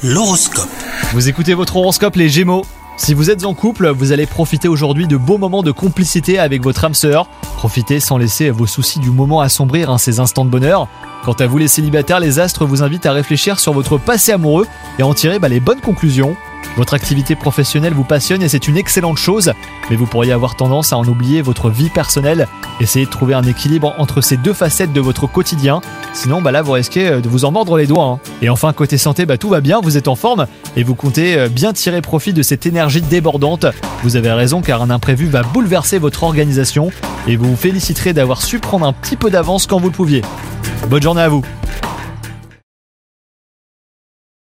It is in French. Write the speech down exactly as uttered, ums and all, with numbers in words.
L'horoscope. Vous écoutez votre horoscope les Gémeaux. Si vous êtes en couple, vous allez profiter aujourd'hui de beaux moments de complicité avec votre âme sœur. Profitez sans laisser vos soucis du moment assombrir hein, ces instants de bonheur. Quant à vous les célibataires, les astres vous invitent à réfléchir sur votre passé amoureux et à en tirer bah, les bonnes conclusions. Votre activité professionnelle vous passionne et c'est une excellente chose, mais vous pourriez avoir tendance à en oublier votre vie personnelle. Essayez de trouver un équilibre entre ces deux facettes de votre quotidien, sinon bah là vous risquez de vous en mordre les doigts. Hein. Et enfin côté santé, bah tout va bien, vous êtes en forme et vous comptez bien tirer profit de cette énergie débordante. Vous avez raison car un imprévu va bouleverser votre organisation et vous vous féliciterez d'avoir su prendre un petit peu d'avance quand vous le pouviez. Bonne journée à vous.